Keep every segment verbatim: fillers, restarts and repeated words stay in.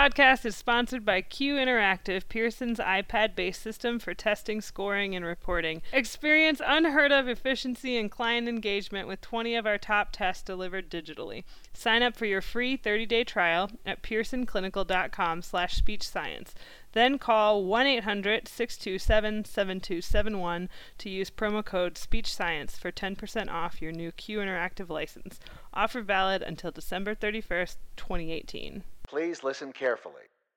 podcast is sponsored by Q Interactive, Pearson's iPad-based system for testing, scoring, and reporting. Experience unheard of efficiency and client engagement with twenty of our top tests delivered digitally. Sign up for your free thirty-day trial at pearsonclinical.com slash speech science. Then call one eight hundred, six two seven, seven two seven one to use promo code SpeechScience for ten percent off your new Q Interactive license. Offer valid until December thirty-first, twenty eighteen. Please listen carefully.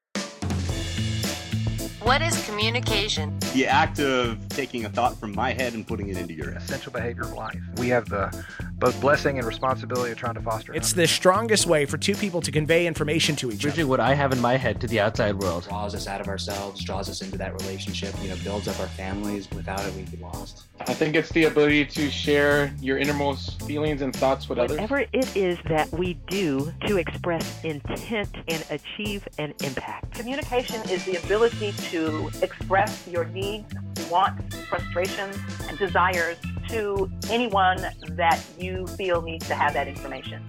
What is communication? The act of taking a thought from my head and putting it into your head. Essential behavior of life. We have the both blessing and responsibility of trying to foster. It's the strongest way for two people to convey information to each Bridging other. what I have in my head to the outside world. Draws us out of ourselves, draws us into that relationship, you know, builds up our families. Without it, we'd be lost. I think it's the ability to share your innermost feelings and thoughts with others. Whatever it is that we do to express intent and achieve an impact. Communication is the ability to express your needs, wants, frustrations, and desires to anyone that you feel needs to have that information.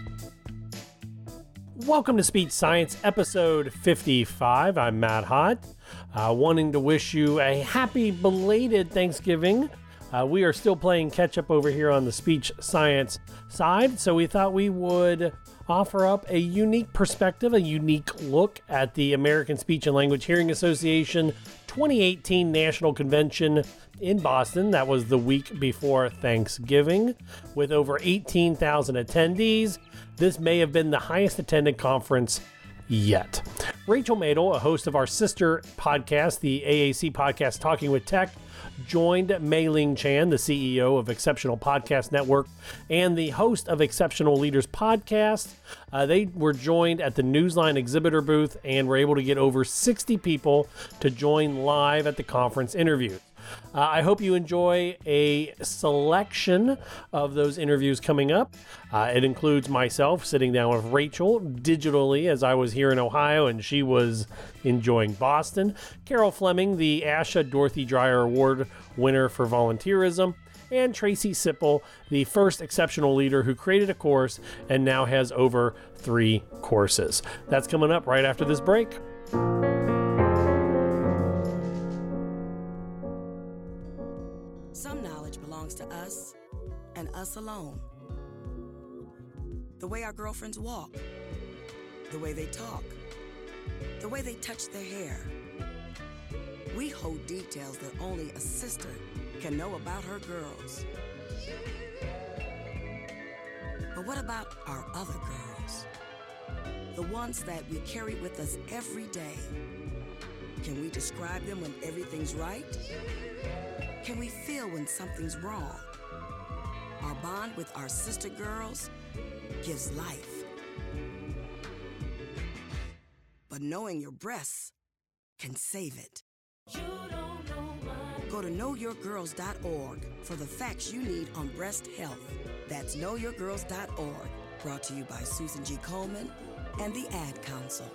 Welcome to Speech Science, episode fifty-five. I'm Matt Hott, uh, wanting to wish you a happy belated Thanksgiving. Uh, we are still playing catch up over here on the Speech Science side, so we thought we would offer up a unique perspective, a unique look at the American Speech and Language Hearing Association twenty eighteen National Convention in Boston. That was the week before Thanksgiving, with over eighteen thousand attendees. This may have been the highest attended conference yet. Rachel Madel, a host of our sister podcast, the A A C podcast Talking with Tech, joined Mei-Ling Chan, the C E O of Exceptional Podcast Network and the host of Exceptional Leaders Podcast. Uh, they were joined at the Newsline exhibitor booth and were able to get over sixty people to join live at the conference interviews. Uh, I hope you enjoy a selection of those interviews coming up. Uh, it includes myself sitting down with Rachel digitally as I was here in Ohio and she was enjoying Boston. Carol Fleming, the ASHA Dorothy Dreyer Award winner for volunteerism. And Tracy Sipple, the first exceptional leader who created a course and now has over three courses. That's coming up right after this break. Some knowledge belongs to us and us alone. The way our girlfriends walk, the way they talk, the way they touch their hair. We hold details that only a sister can know about her girls. But what about our other girls? The ones that we carry with us every day. Can we describe them when everything's right? Can we feel when something's wrong? Our bond with our sister girls gives life. But knowing your breasts can save it. Go to know your girls dot org for the facts you need on breast health. That's know your girls dot org. Brought to you by Susan G. Coleman and the Ad Council.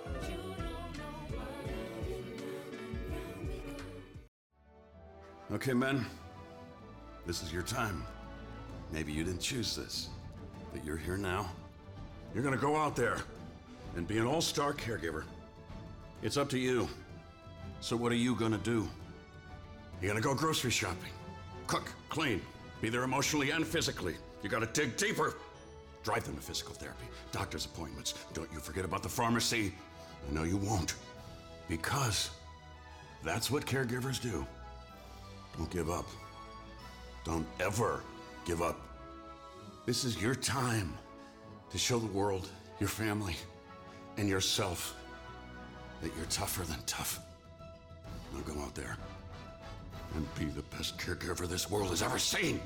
Okay, men, this is your time. Maybe you didn't choose this, but you're here now. You're gonna go out there and be an all-star caregiver. It's up to you. So what are you gonna do? You're gonna go grocery shopping, cook, clean, be there emotionally and physically. You gotta dig deeper. Drive them to physical therapy, doctor's appointments. Don't you forget about the pharmacy. I know you won't, because that's what caregivers do. Don't give up. Don't ever give up. This is your time to show the world, your family, and yourself that you're tougher than tough. Now go out there and be the best caregiver this world has ever seen.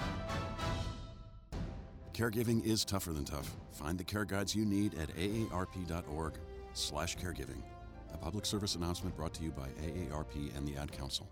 Caregiving is tougher than tough. Find the care guides you need at A A R P dot org slash caregiving. A public service announcement brought to you by A A R P and the Ad Council.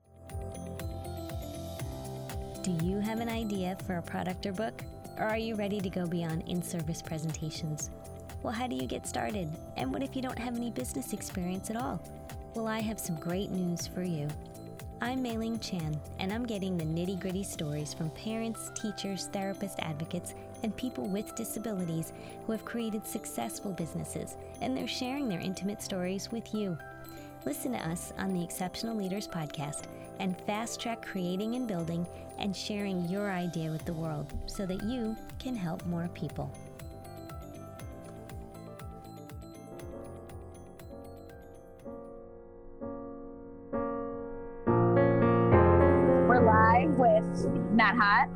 Do you have an idea for a product or book? Or are you ready to go beyond in-service presentations? Well, how do you get started? And what if you don't have any business experience at all? Well, I have some great news for you. I'm Mei Ling Chan, and I'm getting the nitty-gritty stories from parents, teachers, therapists, advocates, and people with disabilities who have created successful businesses, and they're sharing their intimate stories with you. Listen to us on the Exceptional Leaders Podcast and fast-track creating and building and sharing your idea with the world so that you can help more people. With Matt Hott.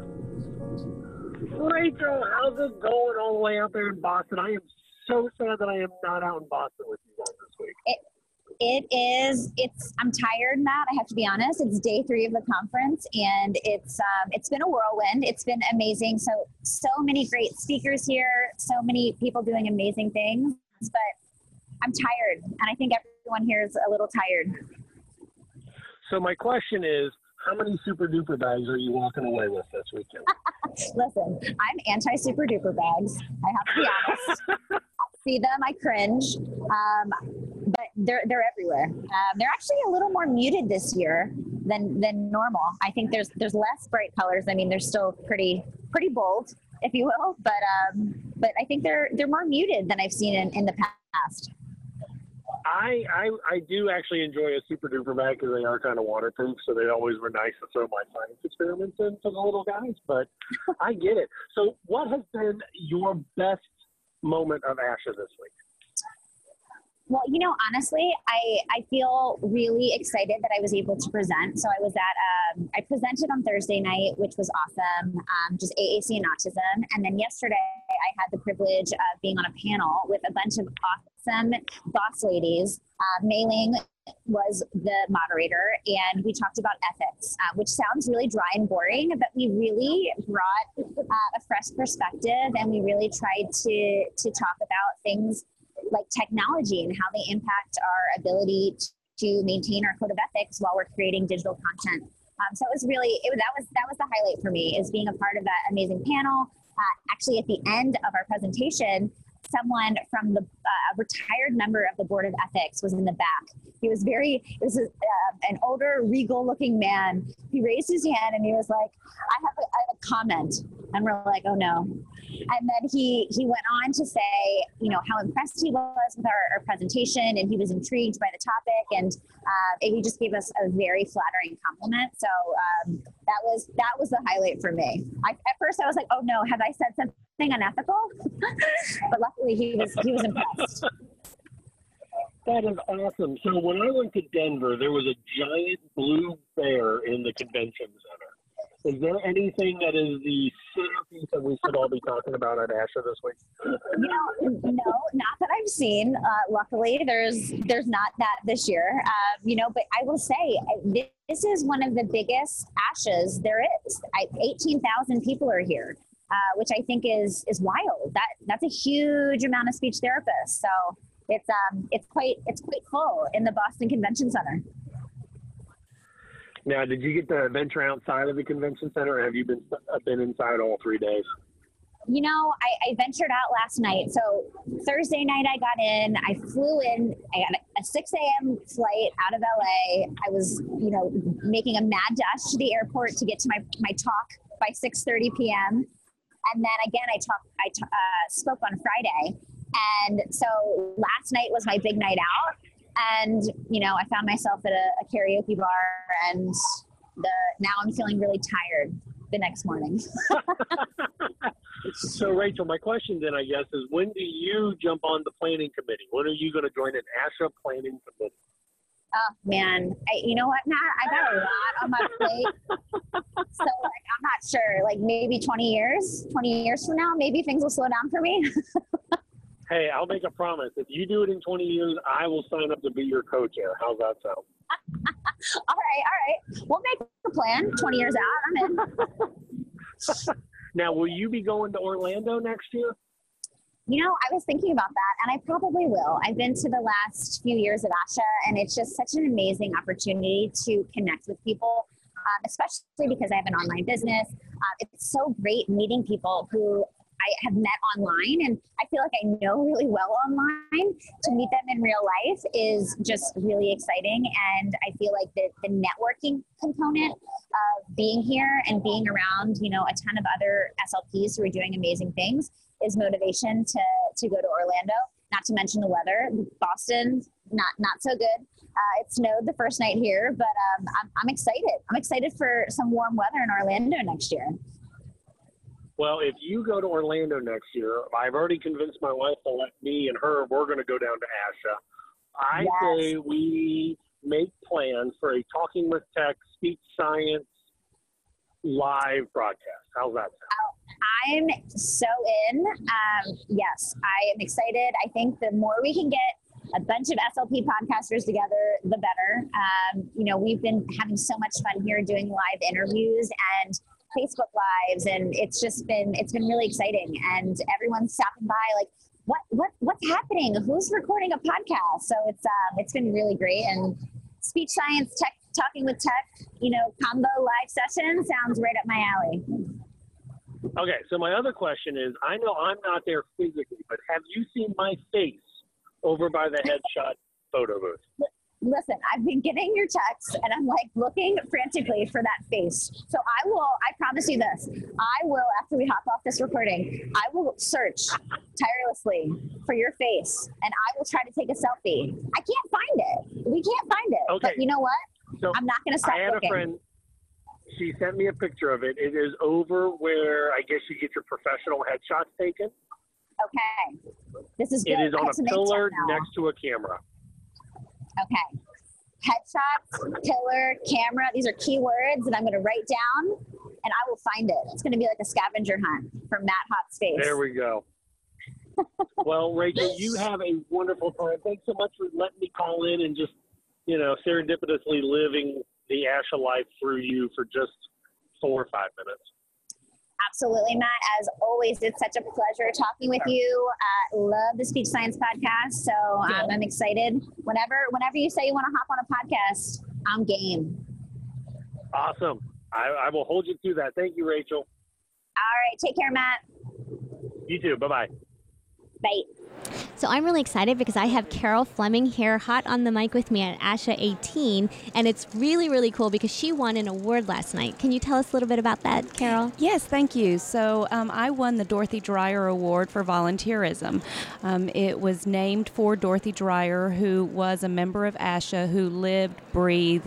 Rachel, how's it going all the way out there in Boston? I am so sad that I am not out in Boston with you guys this week. It, it is, it's, I'm tired, Matt. I have to be honest. It's day three of the conference and it's, um, it's been a whirlwind. It's been amazing. So, so many great speakers here, so many people doing amazing things, but I'm tired. And I think everyone here is a little tired. So my question is, how many super duper bags are you walking away with this weekend? Listen, I'm anti super duper bags. I have to be honest. I see them, I cringe. Um, but they're they're everywhere. Um, they're actually a little more muted this year than than normal. I think there's there's less bright colors. I mean, they're still pretty pretty bold, if you will. But um, but I think they're they're more muted than I've seen in, in the past. I, I I do actually enjoy a super duper bag because they are kind of waterproof, so they always were nice to throw my science experiments in for the little guys, but I get it. So what has been your best moment of ASHA this week? Well, you know, honestly, I, I feel really excited that I was able to present. So I was at, um, I presented on Thursday night, which was awesome, um, just A A C and autism. And then yesterday I had the privilege of being on a panel with a bunch of awesome boss ladies. Uh, Mei Ling was the moderator, and we talked about ethics, uh, which sounds really dry and boring, but we really brought uh, a fresh perspective, and we really tried to, to talk about things like technology and how they impact our ability to maintain our code of ethics while we're creating digital content. Um, so it was really, it, that was that was the highlight for me, is being a part of that amazing panel. Uh, actually, at the end of our presentation, someone from the uh, retired member of the Board of Ethics was in the back. He was very, it was a, uh, an older, regal-looking man. He raised his hand and he was like, I have a, I have a comment. And we're like, oh no. And then he, he went on to say, you know, how impressed he was with our, our presentation, and he was intrigued by the topic, and uh, he just gave us a very flattering compliment. So um, that was that was the highlight for me. I, at first I was like, oh no, have I said something unethical? But luckily he was he was impressed. That is awesome. So when I went to Denver, there was a giant blue bear in the convention center. Is there anything that is the centerpiece that we should all be talking about at ASHA this week? You know, no, not that I've seen. Uh, luckily, there's there's not that this year. Uh, you know, but I will say this is one of the biggest ASHAs there is. I, eighteen thousand people are here, uh, which I think is is wild. That that's a huge amount of speech therapists. So it's um it's quite it's quite full in the Boston Convention Center. Now, did you get to venture outside of the convention center, or have you been been inside all three days? You know, I, I ventured out last night. So Thursday night I got in, I flew in, I got a six a.m. flight out of L A. I was, you know, making a mad dash to the airport to get to my, my talk by six thirty p.m. And then again, I, talk, I t- uh, spoke on Friday. And so last night was my big night out. And, you know, I found myself at a, a karaoke bar, and the now I'm feeling really tired the next morning. So, Rachel, my question then, I guess, is when do you jump on the planning committee? When are you going to join an ASHA planning committee? Oh, man. I, you know what, Matt? I got a lot on my plate. So, like, I'm not sure. Like, maybe twenty years, twenty years from now, maybe things will slow down for me. Hey, I'll make a promise. If you do it in twenty years, I will sign up to be your co-chair. How's that sound? All right, all right. We'll make a plan. twenty years out, I'm in. Now, will you be going to Orlando next year? You know, I was thinking about that, and I probably will. I've been to the last few years at ASHA, and it's just such an amazing opportunity to connect with people, um, especially because I have an online business. Uh, it's so great meeting people who I have met online, and I feel like I know really well online. To meet them in real life is just really exciting. And I feel like the, the networking component of being here and being around, you know, a ton of other S L Ps who are doing amazing things is motivation to, to go to Orlando. Not to mention the weather. Boston, not not so good. Uh, it snowed the first night here, but um, I'm, I'm excited. I'm excited for some warm weather in Orlando next year. Well, if you go to Orlando next year, I've already convinced my wife to let me and her, we're going to go down to ASHA. I Yes. say we make plans for a Talking with Tech Speech Science live broadcast. How's that sound? I'm so in. Um, yes, I am excited. I think the more we can get a bunch of S L P podcasters together, the better. Um, you know, we've been having so much fun here doing live interviews and Facebook lives, and it's just been it's been really exciting. And everyone's stopping by, like, what what what's happening? Who's recording a podcast? So it's um, it's been really great. And Speech Science Tech, Talking with Tech, you know, combo live session sounds right up my alley. Okay, so my other question is, I know I'm not there physically, but have you seen my face over by the headshot photo booth? Listen, I've been getting your texts, and I'm like looking frantically for that face. So I will, I promise you this, I will, after we hop off this recording, I will search tirelessly for your face, and I will try to take a selfie. I can't find it. We can't find it. Okay. But you know what? So I'm not going to stop I had looking. a friend, she sent me a picture of it. It is over where I guess you get your professional headshots taken. Okay. This is good. It is I on have a to make pillar time now. next to a camera. Okay. Headshots, pillar, camera. These are keywords that I'm going to write down, and I will find it. It's going to be like a scavenger hunt from Matt Hot's face. There we go. Well, Rachel, you have a wonderful time. Thanks so much for letting me call in and just, you know, serendipitously living the ASHA life through you for just four or five minutes. Absolutely, Matt. As always, it's such a pleasure talking with you. Uh, love the Speech Science podcast. So um, I'm excited. Whenever, whenever you say you want to hop on a podcast, I'm game. Awesome. I, I will hold you to that. Thank you, Rachel. All right. Take care, Matt. You too. Bye-bye. Bye. So I'm really excited because I have Carol Fleming here hot on the mic with me at ASHA eighteen, and it's really, really cool because she won an award last night. Can you tell us a little bit about that, Carol? Yes, thank you. So um, I won the Dorothy Dreyer Award for volunteerism. Um, it was named for Dorothy Dreyer, who was a member of ASHA, who lived, breathed,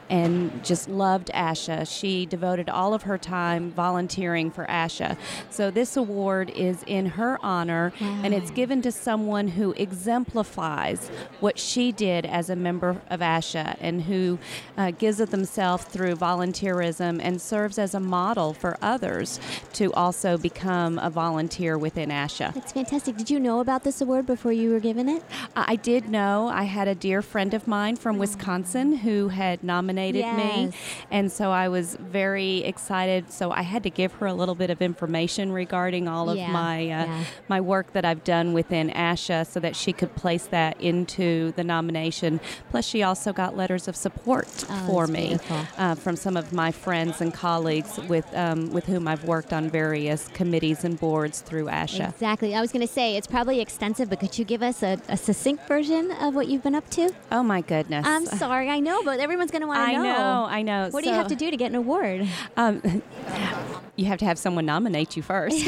and just loved ASHA. She devoted all of her time volunteering for ASHA. So this award is in her honor, wow. and it's given to someone who exemplifies what she did as a member of ASHA and who uh, gives of themselves through volunteerism and serves as a model for others to also become a volunteer within ASHA. That's fantastic. Did you know about this award before you were given it? Uh, I did know. I had a dear friend of mine from Wisconsin who had nominated yes. me, and so I was very excited. So I had to give her a little bit of information regarding all of yeah. my uh, yeah. my work that I've done within ASHA so that she could place that into the nomination. Plus, she also got letters of support oh, for me uh, from some of my friends and colleagues with um, with whom I've worked on various committees and boards through ASHA. Exactly. I was going to say, it's probably extensive, but could you give us a, a succinct version of what you've been up to? Oh, my goodness. I'm sorry. I know, but everyone's going to want to know. I know. I know. What so, do you have to do to get an award? Um, you have to have someone nominate you first.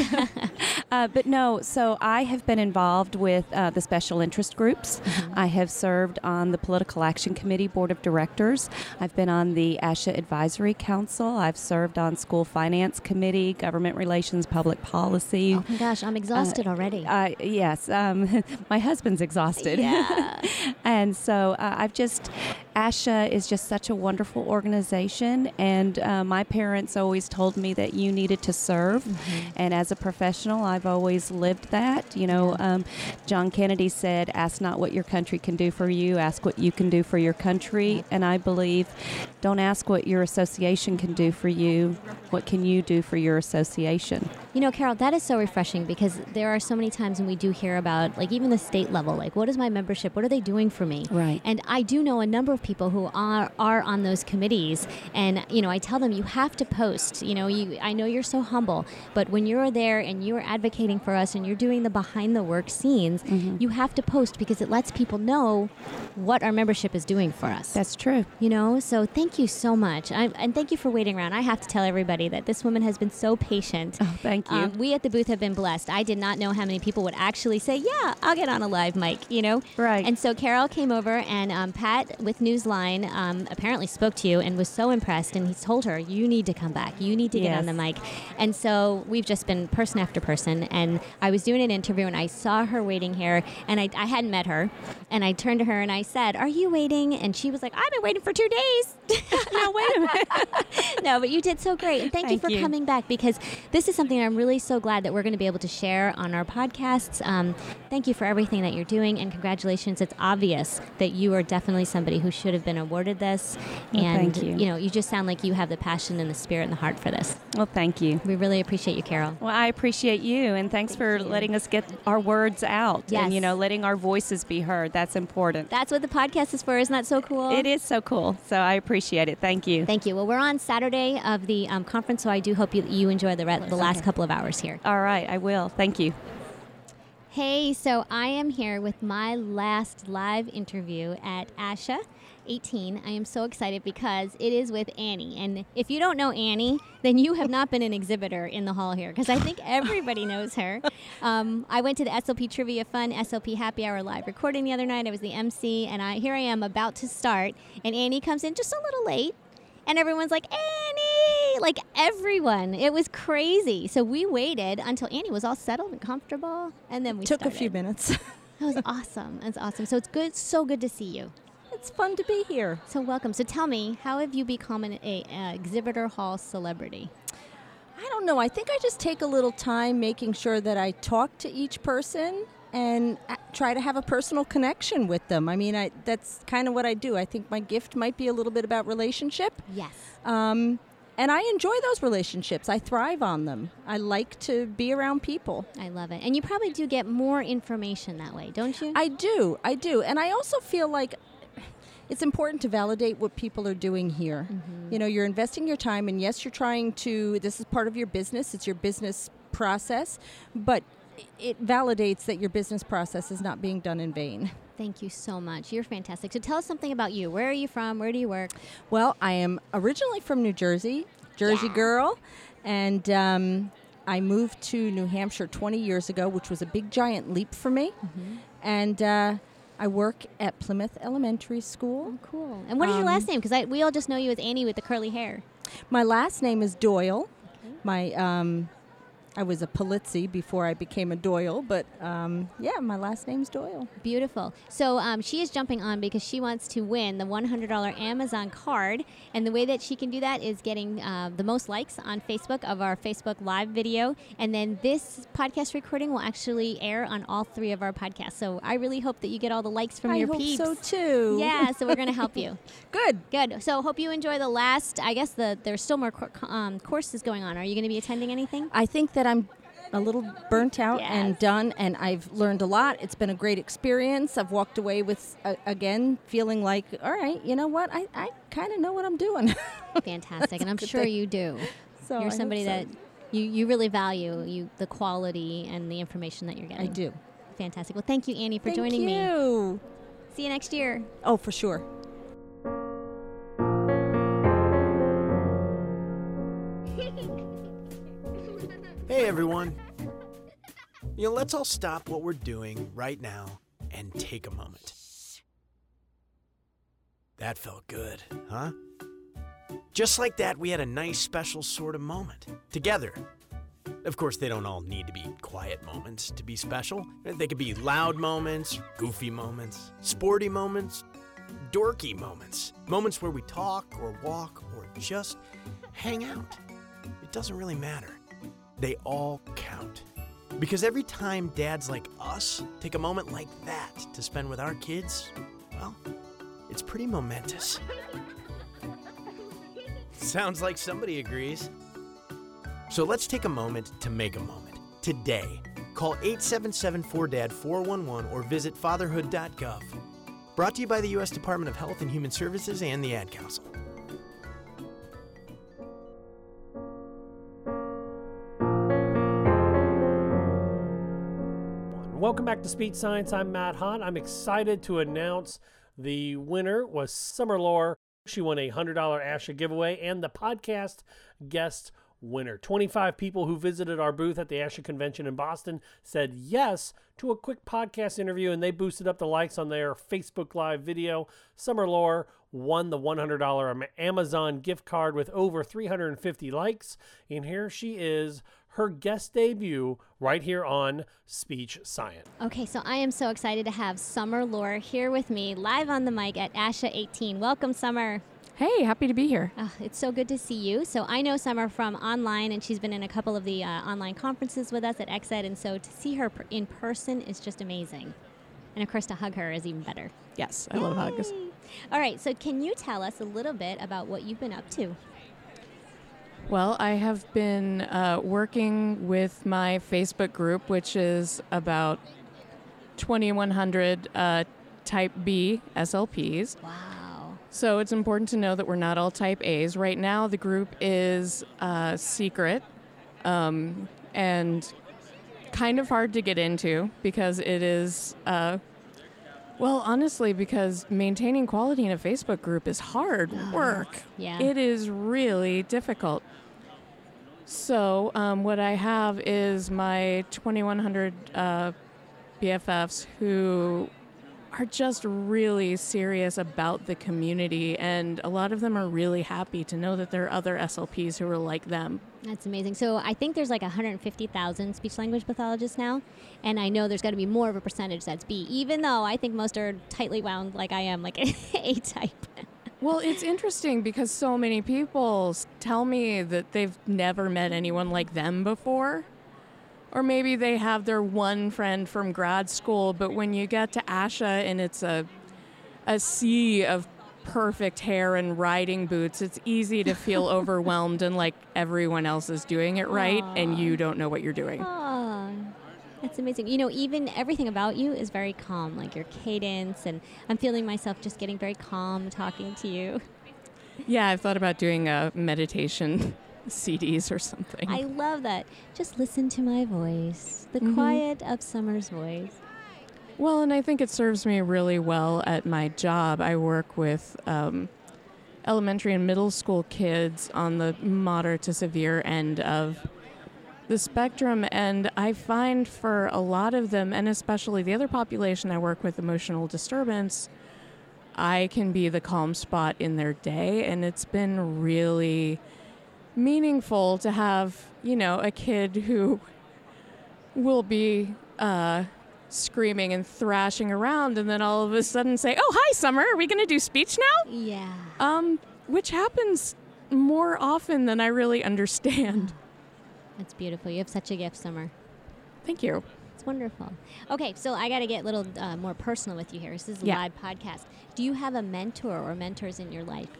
uh, but no, so I have been involved with uh, the special interest groups. Mm-hmm. I have served on the Political Action Committee Board of Directors. I've been on the ASHA Advisory Council. I've served on School Finance Committee, Government Relations, Public Policy. Oh my gosh, I'm exhausted uh, already. Uh, yes, um, my husband's exhausted. Yeah. And so uh, I've just, ASHA is just such a wonderful organization, and uh, my parents always told me that you needed to serve, mm-hmm. and as a professional, I've always lived that. You know, yeah. um, John Kennedy said, ask not what your country can do for you, ask what you can do for your country, yeah. and I believe, don't ask what your association can do for you, what can you do for your association? You know, Carol, that is so refreshing because there are so many times when we do hear about, like, even the state level, like, what is my membership? What are they doing for me? Right. And I do know a number of people who are, are on those committees. And, you know, I tell them, you have to post. You know, you, I know you're so humble, but when you're there and you're advocating for us and you're doing the behind the work scenes, mm-hmm. you have to post because it lets people know what our membership is doing for us. That's true. You know, so thank you so much. I, and thank you for waiting around. I have to tell everybody that this woman has been so patient. Oh, thank you. Um, we at the booth have been blessed. I did not know how many people would actually say, yeah, I'll get on a live mic, you know? Right. And so Carol came over, and um, Pat with Newsline um, apparently spoke to you and was so impressed, and he told her, you need to come back. You need to get Yes. on the mic. And so we've just been person after person, and I was doing an interview, and I saw her waiting here, and I, I hadn't met her, and I turned to her, and I said, are you waiting? And she was like, I've been waiting for two days. No, wait a minute. No, but you did so great, and thank, Thank you for you. coming back, because this is something I'm really so glad that we're going to be able to share on our podcasts. Um, thank you for everything that you're doing, and congratulations. It's obvious that you are definitely somebody who should have been awarded this, Well, and thank you. know, you just sound like you have the passion and the spirit and the heart for this. Well, thank you. We really appreciate you, Carol. Well, I appreciate you, and thanks Thank for you. letting us get our words out. Yes. And, you know, letting our voices be heard. That's important. That's what the podcast is for. Isn't that so cool? It is so cool. So I appreciate it. Thank you. Thank you. Well, we're on Saturday of the um, conference, so I do hope you, you enjoy the, re- the last Okay. couple of hours here. All right, I will. Thank you. Hey, so I am here with my last live interview at ASHA eighteen. I am so excited because it is with Annie. And if you don't know Annie, then you have not been an exhibitor in the hall here, because I think everybody knows her. Um, I went to the S L P Trivia Fun, S L P Happy Hour live recording the other night. I was the M C, and I here I am about to start, and Annie comes in just a little late. And everyone's like, Annie! Like, everyone. It was crazy. So we waited until Annie was all settled and comfortable, and then we Took started. a few minutes. That was awesome. That's awesome. So it's good, so good to see you. It's fun to be here. So welcome. So tell me, how have you become an a, a exhibitor hall celebrity? I don't know. I think I just take a little time making sure that I talk to each person and a- try to have a personal connection with them. I mean, I, that's kind of what I do. I think my gift might be a little bit about relationship. Yes. Um, and I enjoy those relationships. I thrive on them. I like to be around people. I love it. And you probably do get more information that way, don't you? I do. I do. And I also feel like it's important to validate what people are doing here. Mm-hmm. You know, you're investing your time, and yes, you're trying to, this is part of your business, it's your business process, but it validates that your business process is not being done in vain. Thank you so much. You're fantastic. So tell us something about you. Where are you from? Where do you work? Well, I am originally from New Jersey, Jersey Yeah. girl, and um, I moved to New Hampshire twenty years ago, which was a big, giant leap for me. Mm-hmm. And uh, I work at Plymouth Elementary School. Oh, cool. And what is your Um, last name? Because we all just know you as Annie with the curly hair. My last name is Doyle. My um, I was a Polizzi before I became a Doyle, but um, yeah, my last name's Doyle. Beautiful. So um, she is jumping on because she wants to win the one hundred dollars Amazon card. And the way that she can do that is getting uh, the most likes on Facebook of our Facebook Live video. And then this podcast recording will actually air on all three of our podcasts. So I really hope that you get all the likes from I your hope peeps. so too. Yeah, so we're going to help you. Good. Good. So hope you enjoy the last, I guess the there's still more cor- um, courses going on. Are you going to be attending anything? I think that I'm a little burnt out Yes. and done, and I've learned a lot. It's been a great experience. I've walked away with, uh, again, feeling like, all right, you know what? I, I kind of know what I'm doing. Fantastic. And I'm Good sure thing. you do. So I You're hope somebody so. that you, you really value you the quality and the information that you're getting. I do. Fantastic. Well, thank you, Annie, for Thank joining me. you. See you next year. Oh, for sure. Hey everyone. You know, let's all stop what we're doing right now and take a moment. That felt good, huh? Just like that, we had a nice special sort of moment together. Of course, they don't all need to be quiet moments to be special. They could be loud moments, goofy moments, sporty moments, dorky moments, moments where we talk or walk or just hang out. It doesn't really matter. They all count. Because every time dads like us take a moment like that to spend with our kids, well, it's pretty momentous. Sounds like somebody agrees. So let's take a moment to make a moment. Today, call eight seven seven four D A D four one one or visit fatherhood dot gov. Brought to you by the U S Department of Health and Human Services and the Ad Council. Welcome back to Speech Science. I'm Matt Hott. I'm excited to announce the winner was Summer Lore. She won a one hundred dollars ASHA giveaway and the podcast guest winner. twenty-five people who visited our booth at the ASHA convention in Boston said yes to a quick podcast interview, and they boosted up the likes on their Facebook Live video. Summer Lore won the one hundred dollars Amazon gift card with over three hundred fifty likes, and here she is, her guest debut right here on Speech Science. Okay, so I am so excited to have Summer Lore here with me live on the mic at ASHA eighteen. Welcome, Summer. Hey, happy to be here. Oh, it's so good to see you. So I know Summer from online, and she's been in a couple of the uh, online conferences with us at X Ed, and so to see her per- in person is just amazing. And of course, to hug her is even better. Yes, I love hugs. All right, so can you tell us a little bit about what you've been up to? Well, I have been uh, working with my Facebook group, which is about twenty-one hundred uh, Type B S L Ps. Wow. So it's important to know that we're not all Type A's. Right now, the group is uh, secret um, and kind of hard to get into because it is, uh, well, honestly, because maintaining quality in a Facebook group is hard work. Yeah. It is really difficult. So um, what I have is my twenty-one hundred uh, B F Fs who are just really serious about the community, and a lot of them are really happy to know that there are other S L Ps who are like them. That's amazing. So I think there's like one hundred fifty thousand speech-language pathologists now, and I know there's got to be more of a percentage that's B, even though I think most are tightly wound like I am, like A-type. Well, it's interesting because so many people s- tell me that they've never met anyone like them before. Or maybe they have their one friend from grad school, but when you get to ASHA and it's a a sea of perfect hair and riding boots, it's easy to feel overwhelmed and like everyone else is doing it right and you don't know what you're doing. Oh, that's amazing. You know, even everything about you is very calm, like your cadence, and I'm feeling myself just getting very calm talking to you. Yeah, I've thought about doing a meditation C Ds or something. I love that. Just listen to my voice, the Mhm. quiet of Summer's voice. Well, and I think it serves me really well at my job. I work with um, elementary and middle school kids on the moderate to severe end of the spectrum, and I find for a lot of them, and especially the other population I work with, emotional disturbance, I can be the calm spot in their day, and it's been really meaningful to have, you know, a kid who will be uh, screaming and thrashing around and then all of a sudden say, "Oh, hi, Summer, are we going to do speech now?" Yeah. Um, which happens more often than I really understand. That's beautiful. You have such a gift, Summer. Thank you. It's wonderful. Okay, so I got to get a little uh, more personal with you here. This is a Yeah. live podcast. Do you have a mentor or mentors in your life?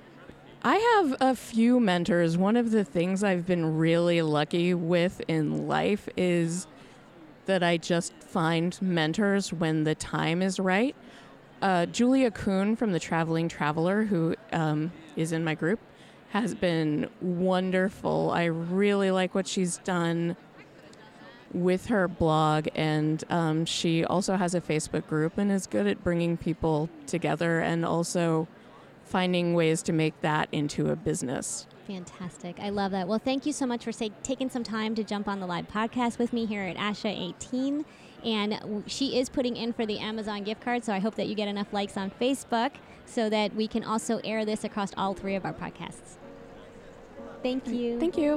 I have a few mentors. One of the things I've been really lucky with in life is that I just find mentors when the time is right. Uh, Julia Kuhn from The Traveling Traveler, who um, is in my group, has been wonderful. I really like what she's done with her blog, and um, she also has a Facebook group and is good at bringing people together and also finding ways to make that into a business. Fantastic. I love that. Well, thank you so much for say, taking some time to jump on the live podcast with me here at ASHA eighteen. And w- she is putting in for the Amazon gift card, so I hope that you get enough likes on Facebook so that we can also air this across all three of our podcasts. Thank you. Thank you.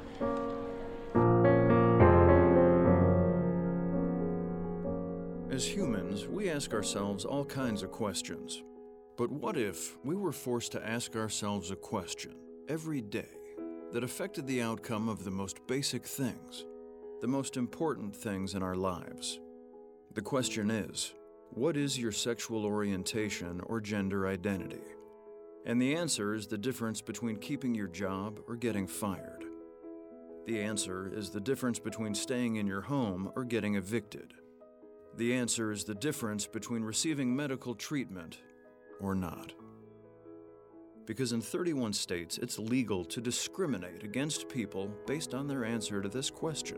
As humans, we ask ourselves all kinds of questions. But what if we were forced to ask ourselves a question every day that affected the outcome of the most basic things, the most important things in our lives? The question is, what is your sexual orientation or gender identity? And the answer is the difference between keeping your job or getting fired. The answer is the difference between staying in your home or getting evicted. The answer is the difference between receiving medical treatment or not. Because in thirty-one states, it's legal to discriminate against people based on their answer to this question.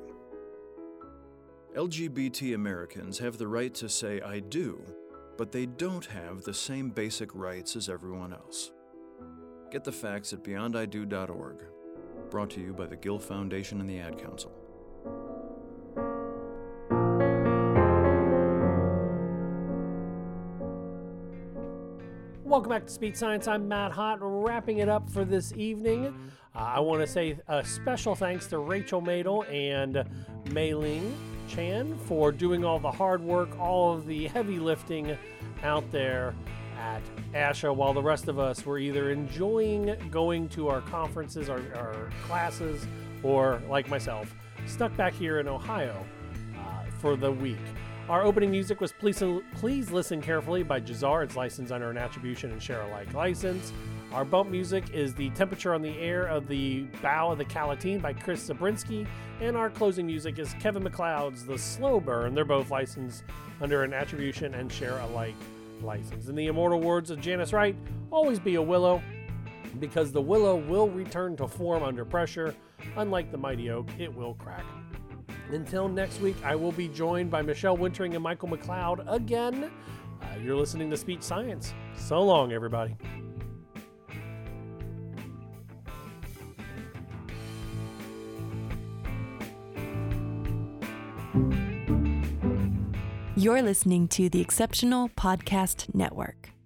L G B T Americans have the right to say I do, but they don't have the same basic rights as everyone else. Get the facts at beyond I do dot org. Brought to you by the Gill Foundation and the Ad Council. Welcome back to Speed Science. I'm Matt Hott, wrapping it up for this evening. Uh, I want to say a special thanks to Rachel Madel and Mei Ling Chan for doing all the hard work, all of the heavy lifting out there at ASHA, while the rest of us were either enjoying going to our conferences, our, our classes, or, like myself, stuck back here in Ohio uh, for the week. Our opening music was Please, Please Listen Carefully by Jazar. It's licensed under an attribution and share alike license. Our bump music is The Temperature on the Air of the Bow of the Calatine by Chris Zabrinsky. And our closing music is Kevin MacLeod's The Slow Burn. They're both licensed under an attribution and share alike license. In the immortal words of Janice Wright, always be a willow, because the willow will return to form under pressure. Unlike the mighty oak, it will crack. Until next week, I will be joined by Michelle Wintering and Michael McLeod again. Uh, you're listening to Speech Science. So long, everybody. You're listening to the Exceptional Podcast Network.